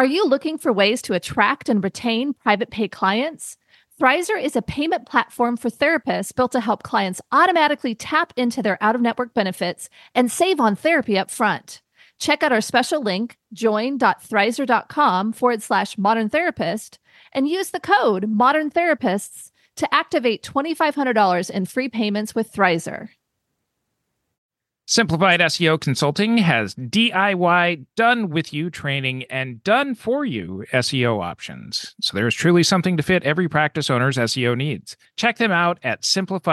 Are you looking for ways to attract and retain private pay clients? Thrizer is a payment platform for therapists built to help clients automatically tap into their out-of-network benefits and save on therapy up front. Check out our special link, join.thrizer.com/modern therapist, and use the code Modern Therapists to activate $2,500 in free payments with Thrizer. Simplified SEO Consulting has DIY, done-with-you training and done-for-you SEO options. So there's truly something to fit every practice owner's SEO needs. Check them out at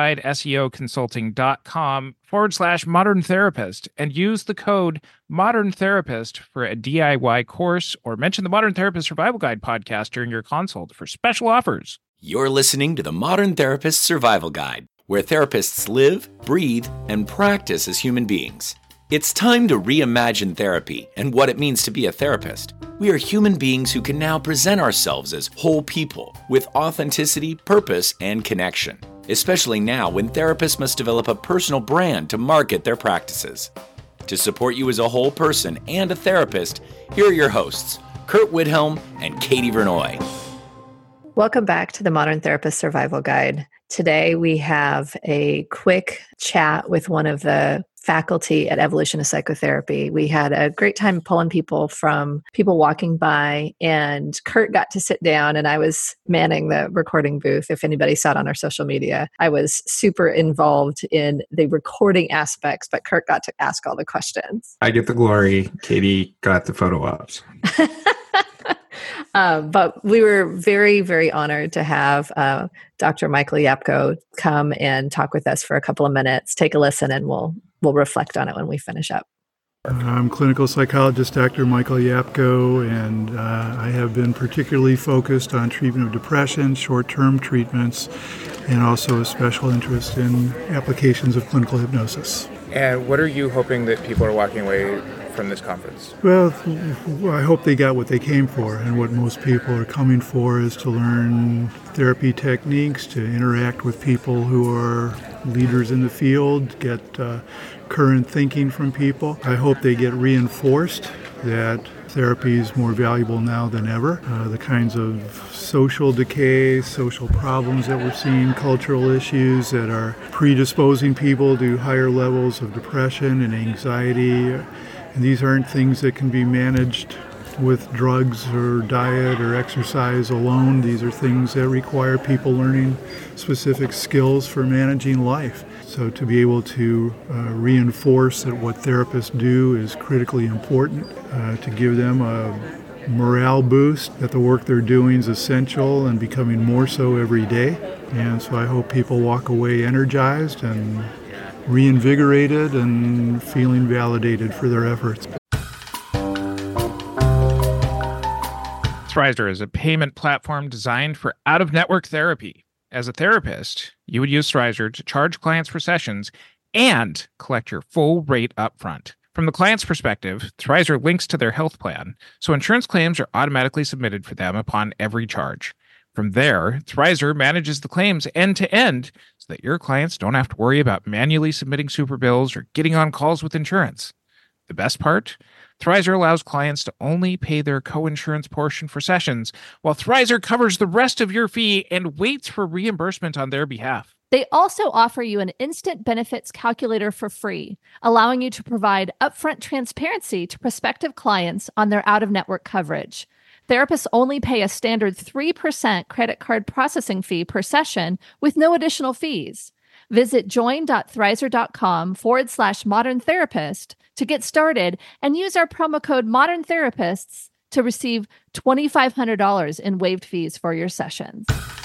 simplifiedseoconsulting.com/modern therapist and use the code Modern Therapist for a DIY course, or mention the Modern Therapist Survival Guide podcast during your consult for special offers. You're listening to the Modern Therapist Survival Guide, where therapists live, breathe, and practice as human beings. It's time to reimagine therapy and what it means to be a therapist. We are human beings who can now present ourselves as whole people with authenticity, purpose, and connection, especially now when therapists must develop a personal brand to market their practices. To support you as a whole person and a therapist, here are your hosts, Kurt Widhelm and Katie Vernoy. Welcome back to the Modern Therapist Survival Guide. Today we have a quick chat with one of the faculty at Evolution of Psychotherapy. We had a great time pulling people from people walking by, and Kurt got to sit down, and I was manning the recording booth. If anybody saw it on our social media, I was super involved in the recording aspects, but Kurt got to ask all the questions. I get the glory. Katie got the photo ops. But we were very, very honored to have Dr. Michael Yapko come and talk with us for a couple of minutes. Take a listen, and we'll reflect on it when we finish up. I'm clinical psychologist Dr. Michael Yapko, and I have been particularly focused on treatment of depression, short-term treatments, and also a special interest in applications of clinical hypnosis. And what are you hoping that people are walking away from this conference? Well, I hope they got what they came for, and what most people are coming for is to learn therapy techniques, to interact with people who are leaders in the field, get current thinking from people. I hope they get reinforced that therapy is more valuable now than ever. The kinds of social decay, social problems that we're seeing, cultural issues that are predisposing people to higher levels of depression and anxiety. And these aren't things that can be managed with drugs or diet or exercise alone. These are things that require people learning specific skills for managing life. So to be able to reinforce that what therapists do is critically important, to give them a morale boost, that the work they're doing is essential and becoming more so every day. And so I hope people walk away energized and reinvigorated and feeling validated for their efforts. Thrizer is a payment platform designed for out-of-network therapy. As a therapist, you would use Thrizer to charge clients for sessions and collect your full rate upfront. From the client's perspective, Thrizer links to their health plan, so insurance claims are automatically submitted for them upon every charge. From there, Thrizer manages the claims end-to-end so that your clients don't have to worry about manually submitting super bills or getting on calls with insurance. The best part? Thrizer allows clients to only pay their co-insurance portion for sessions, while Thrizer covers the rest of your fee and waits for reimbursement on their behalf. They also offer you an instant benefits calculator for free, allowing you to provide upfront transparency to prospective clients on their out-of-network coverage. Therapists only pay a standard 3% credit card processing fee per session with no additional fees. Visit join.thrizer.com/modern therapist to get started and use our promo code Modern Therapists to receive $2,500 in waived fees for your sessions.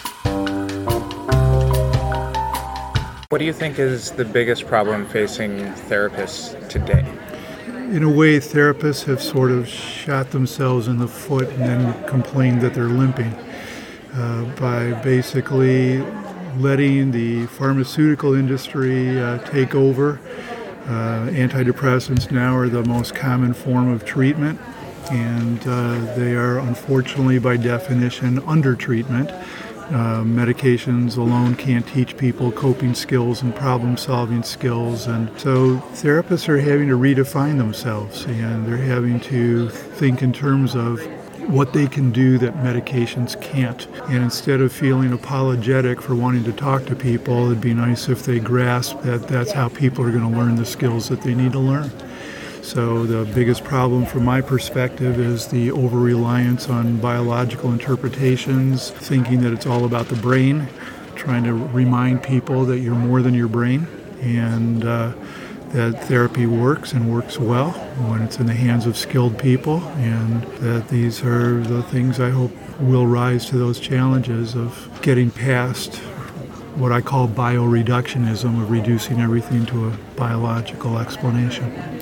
What do you think is the biggest problem facing therapists today? In a way, therapists have sort of shot themselves in the foot and then complained that they're limping by basically letting the pharmaceutical industry take over. Antidepressants now are the most common form of treatment, and they are unfortunately by definition under treatment. Medications alone can't teach people coping skills and problem-solving skills, and so therapists are having to redefine themselves, and they're having to think in terms of what they can do that medications can't. And instead of feeling apologetic for wanting to talk to people, it'd be nice if they grasp that that's how people are going to learn the skills that they need to learn. So the biggest problem from my perspective is the over-reliance on biological interpretations, thinking that it's all about the brain, trying to remind people that you're more than your brain, and that therapy works and works well when it's in the hands of skilled people, and that these are the things I hope will rise to those challenges of getting past what I call bioreductionism, of reducing everything to a biological explanation.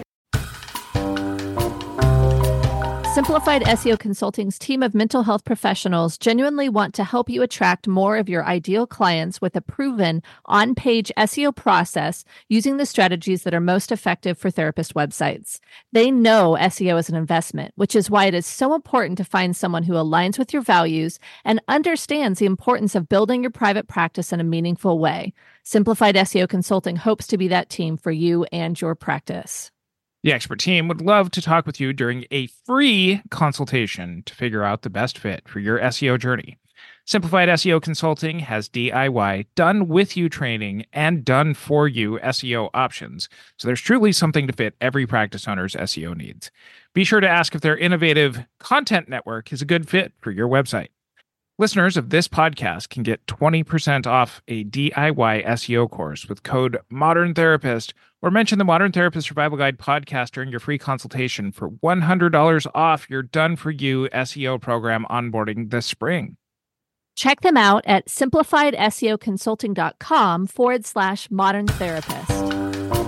Simplified SEO Consulting's team of mental health professionals genuinely want to help you attract more of your ideal clients with a proven on-page SEO process using the strategies that are most effective for therapist websites. They know SEO is an investment, which is why it is so important to find someone who aligns with your values and understands the importance of building your private practice in a meaningful way. Simplified SEO Consulting hopes to be that team for you and your practice. The expert team would love to talk with you during a free consultation to figure out the best fit for your SEO journey. Simplified SEO Consulting has DIY, done-with-you training, and done-for-you SEO options, so there's truly something to fit every practice owner's SEO needs. Be sure to ask if their innovative content network is a good fit for your website. Listeners of this podcast can get 20% off a DIY SEO course with code MODERNTherapist, or mention the Modern Therapist Survival Guide podcast during your free consultation for $100 off your done-for-you SEO program onboarding this spring. Check them out at simplifiedseoconsulting.com/modern-therapist.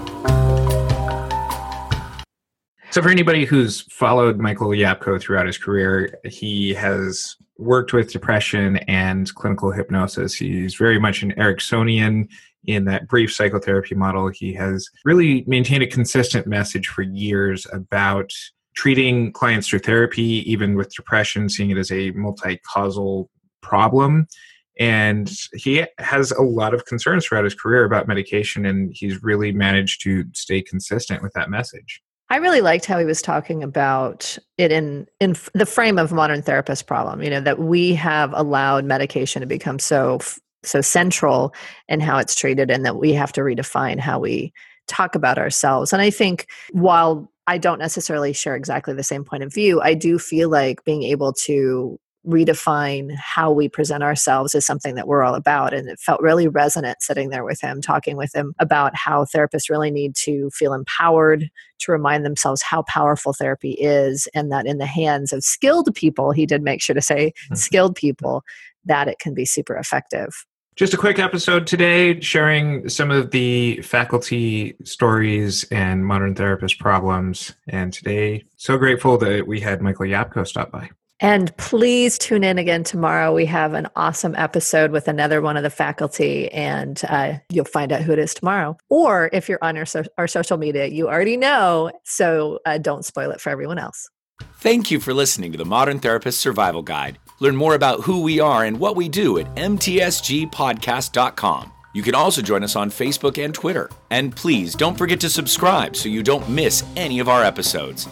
So for anybody who's followed Michael Yapko throughout his career, he has worked with depression and clinical hypnosis. He's very much an Ericksonian in that brief psychotherapy model. He has really maintained a consistent message for years about treating clients through therapy, even with depression, seeing it as a multi-causal problem. And he has a lot of concerns throughout his career about medication, and he's really managed to stay consistent with that message. I really liked how he was talking about it in the frame of modern therapist problem, that we have allowed medication to become so central in how it's treated, and that we have to redefine how we talk about ourselves. And I think while I don't necessarily share exactly the same point of view, I do feel like being able to redefine how we present ourselves is something that we're all about. And it felt really resonant sitting there with him, talking with him about how therapists really need to feel empowered to remind themselves how powerful therapy is, and that in the hands of skilled people, he did make sure to say skilled people, that it can be super effective. Just a quick episode today, sharing some of the faculty stories and modern therapist problems. And today, so grateful that we had Michael Yapko stop by. And please tune in again tomorrow. We have an awesome episode with another one of the faculty, and you'll find out who it is tomorrow. Or if you're on our social media, you already know, so don't spoil it for everyone else. Thank you for listening to the Modern Therapist Survival Guide. Learn more about who we are and what we do at mtsgpodcast.com. You can also join us on Facebook and Twitter. And please don't forget to subscribe so you don't miss any of our episodes.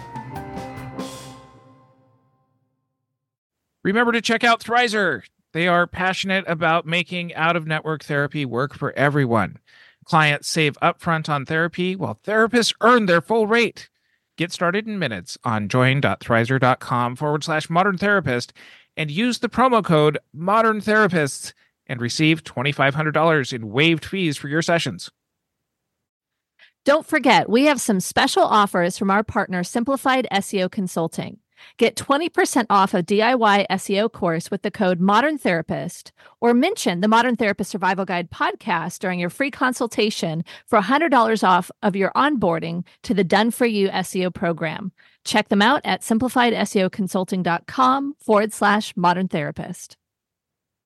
Remember to check out Thrizer. They are passionate about making out-of-network therapy work for everyone. Clients save upfront on therapy while therapists earn their full rate. Get started in minutes on join.thrizer.com/modern-therapist and use the promo code MODERN-THERAPISTS and receive $2,500 in waived fees for your sessions. Don't forget, we have some special offers from our partner, Simplified SEO Consulting. Get 20% off a DIY SEO course with the code Modern Therapist, or mention the Modern Therapist Survival Guide podcast during your free consultation for $100 off of your onboarding to the Done For You SEO program. Check them out at simplifiedseoconsulting.com/modern-therapist.